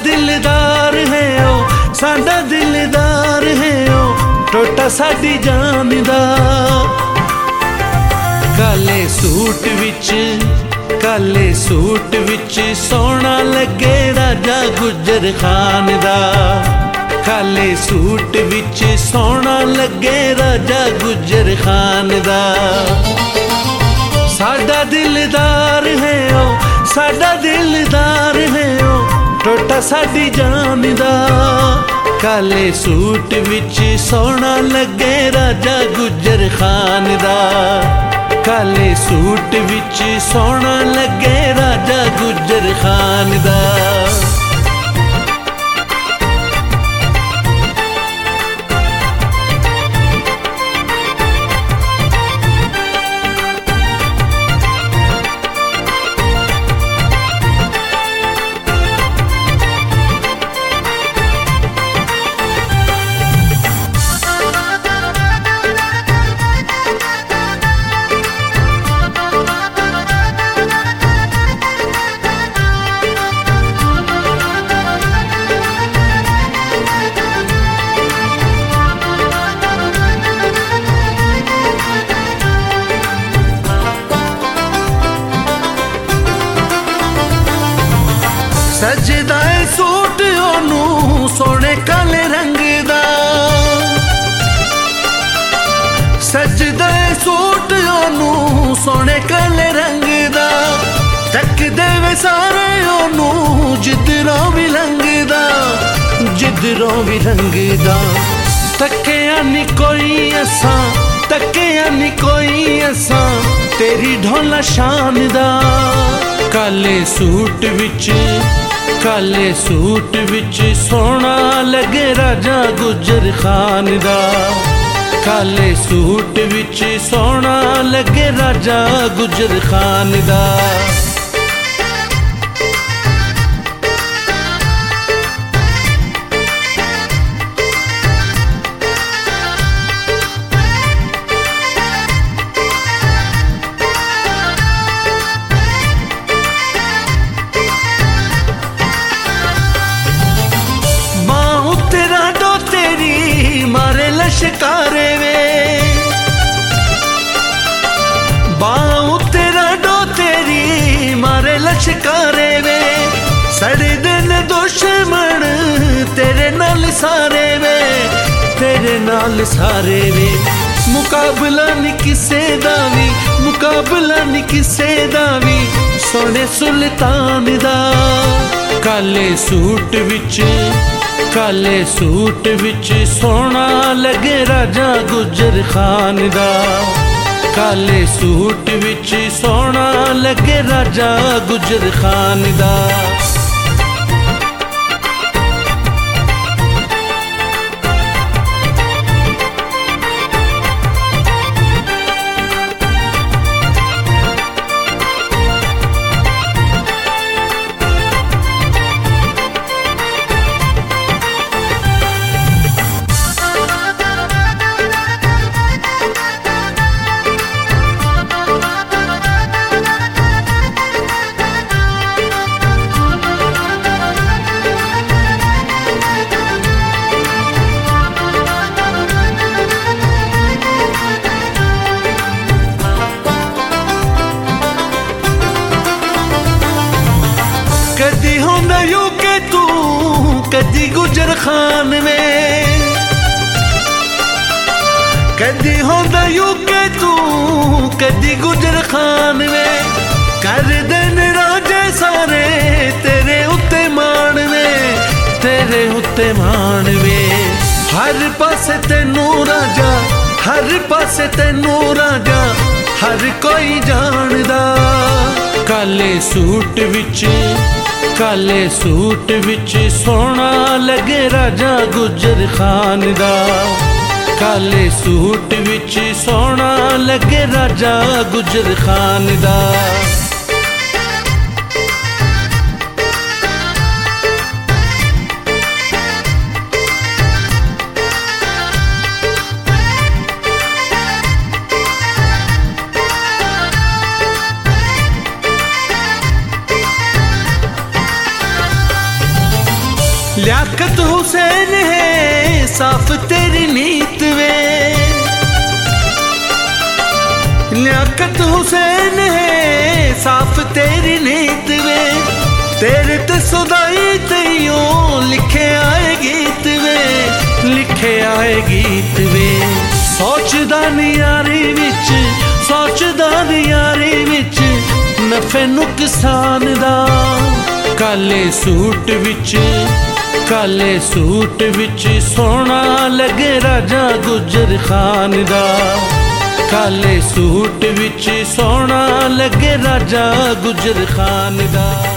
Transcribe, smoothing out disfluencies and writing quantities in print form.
दिलदार है ओ साडा दिलदार है ओ टोटा साडी जान दा। काले सूट विच सोहना लगे राजा गुजर खान दा। काले सूट विच सोहना लगे राजा गुजर खान दा। साडा दिलदार है ओ साडा दिलदार है ओ टोटा साडी जान दा। काले सूट विच सोहना लगे राजा गुजर खान दा। काले सूट विच सोहना लगे राजा गुजर खान दा। सजदा है सूट ओनू सोने काले रंग दा। सजदा है सूट ओनू सोने काले रंग दा। तक देवे सारे ओनू जिधरों भी लंघदा जिधरों भी लंघदा। तकिया नी कोई असां तकिया नी कोई असां तेरी ढोला शान दा। काले सूट विच सोहना लगे राजा गुजर खान दा। काले सूट विच सोहना लगे राजा गुजर खान दा। शिकारे वे बाऊ तेरा डो तेरी मारे लश्कारे वे। सड़े दिन दुश्मन तेरे नाल सारे वे तेरे नाल सारे वे। मुकाबला नी किसे दा वी मुकाबला नी किसे दा वी सोने सुल्तान दा। काले सूट विच सोहना लगे राजा गुजर खान दा। काले सूट विच सोहना लगे राजा गुजर खान दा। कदी होंदा यू के तू कदी गुजर खान में। कदी होंदा यू के तू कदी गुजर खान में। कर दिन राजे सारे तेरे उत्ते मान में तेरे उत्ते मान में। हर पासे तेनू राजा हर पासे तेनू राजा हर कोई जानदा। काले सूट विच सोहना लगे राजा गुजर खान दा। काले सूट विच सोहना लगे राजा गुजर खान दा। लियाकत हुसैन है साफ तेरी नीत वे, तेरे ते सुदाई तेयो लिखे आए गीत वे, लिखे आए गीत वे। सोचदा नियारी विच, सोचदा नियारी विच नफे नुकसान दा, काले सूट विच, काले सूट विच सोना लगे राजा गुजर खान दा, काले सूट विच सोना लगे राजा गुजर खान दा।